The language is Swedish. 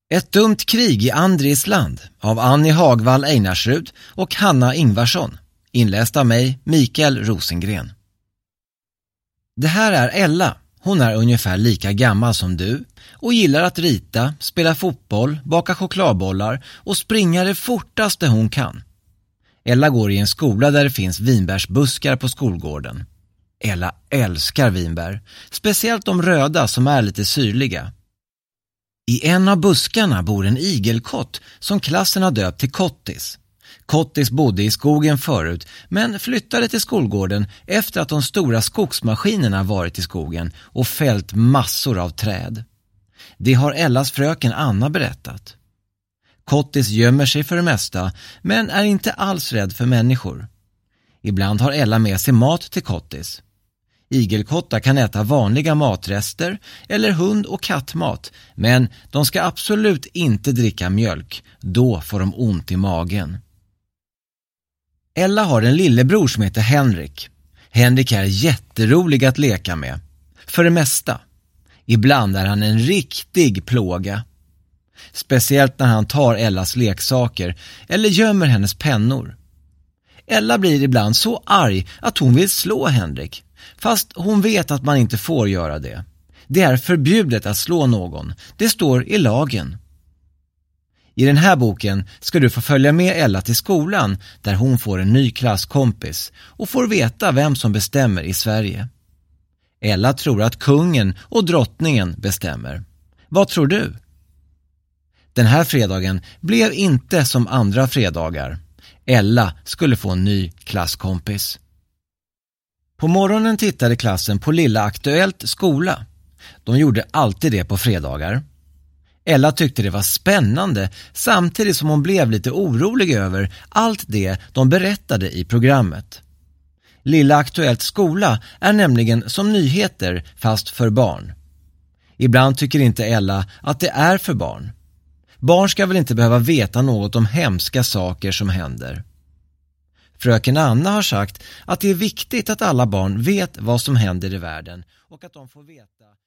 Ett dumt krig i Andriesland av Annie Hagvall Einarsrud och Hanna Ingvarsson. Inläst av mig, Mikael Rosengren. Det här är Ella. Hon är ungefär lika gammal som du och gillar att rita, spela fotboll, baka chokladbollar och springa det fortaste hon kan. Ella går i en skola där det finns vinbärsbuskar på skolgården. Ella älskar vinbär, speciellt de röda som är lite syrliga. I en av buskarna bor en igelkott som klassen har döpt till Kottis. Kottis bodde i skogen förut men flyttade till skolgården efter att de stora skogsmaskinerna varit i skogen och fällt massor av träd. Det har Ellas fröken Anna berättat. Kottis gömmer sig för det mesta men är inte alls rädd för människor. Ibland har Ella med sig mat till Kottis. Igelkottar kan äta vanliga matrester eller hund- och kattmat, men de ska absolut inte dricka mjölk, då får de ont i magen. Ella har en lillebror som heter Henrik. Henrik är jätterolig att leka med, för det mesta. Ibland är han en riktig plåga. Speciellt när han tar Ellas leksaker eller gömmer hennes pennor. Ella blir ibland så arg att hon vill slå Henrik. Fast hon vet att man inte får göra det. Det är förbjudet att slå någon. Det står i lagen. I den här boken ska du få följa med Ella till skolan där hon får en ny klasskompis och får veta vem som bestämmer i Sverige. Ella tror att kungen och drottningen bestämmer. Vad tror du? Den här fredagen blev inte som andra fredagar. Ella skulle få en ny klasskompis. På morgonen tittade klassen på Lilla Aktuellt skola. De gjorde alltid det på fredagar. Ella tyckte det var spännande samtidigt som hon blev lite orolig över allt det de berättade i programmet. Lilla Aktuellt skola är nämligen som nyheter fast för barn. Ibland tycker inte Ella att det är för barn. Barn ska väl inte behöva veta något om hemska saker som händer. Fröken Anna har sagt att det är viktigt att alla barn vet vad som händer i världen och att de får veta